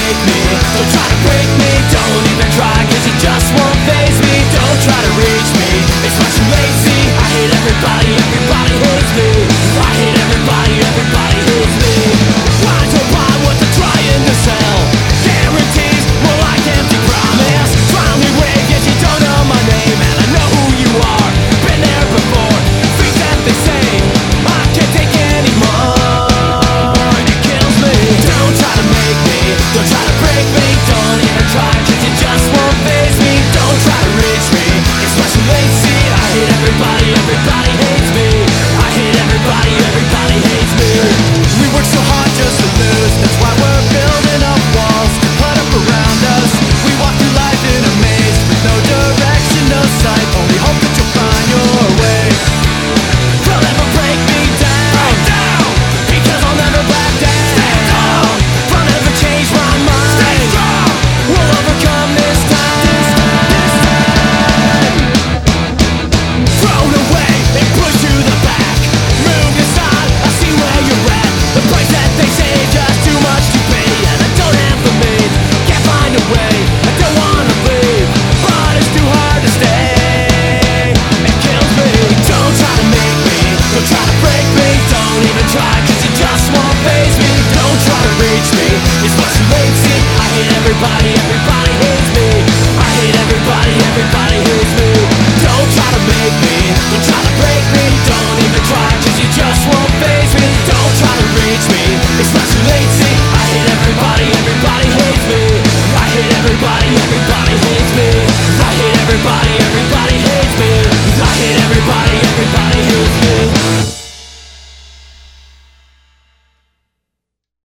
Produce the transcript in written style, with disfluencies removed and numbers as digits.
make me, don't try to break me. Don't even try, cause you just won't faze me. Don't try to reach me, it's much too late, see. I hate everybody, everybody hates me. I hate everybody, everybody hates me. Why don't buy what they're trying to sell? Guarantees, more like empty promise. Trying me way, yet you don't know my name. And I know who you are, been there before. Things that they say, I can't take anymore. It kills me. Don't try to make me, don't try to break me. Don't even try, cause you just won't faze me. Don't try to reach me, it's much too late, see. I hate everybody, everybody hates me. I hate everybody, everybody hates me. We work so hard just to lose, that's why we're building up walls to put up around us. We walk through life in a maze with no direction, no sight. Only hope that you'll find your way. They'll never break me down, because I'll never back down. Stand down, I'll never change my mind. Stay strong, we'll overcome this time. Thrown away and pushed to the back. Move aside, I see where you're at. The price that they say is just too much to pay, and I don't have the means, can't find a way. I don't wanna leave, but it's too hard to stay. It kills me. Don't try to make me, don't try to break me. Don't even try, cause you just won't faze me. Don't try to reach me, it's much too late, see. I hate everybody, everybody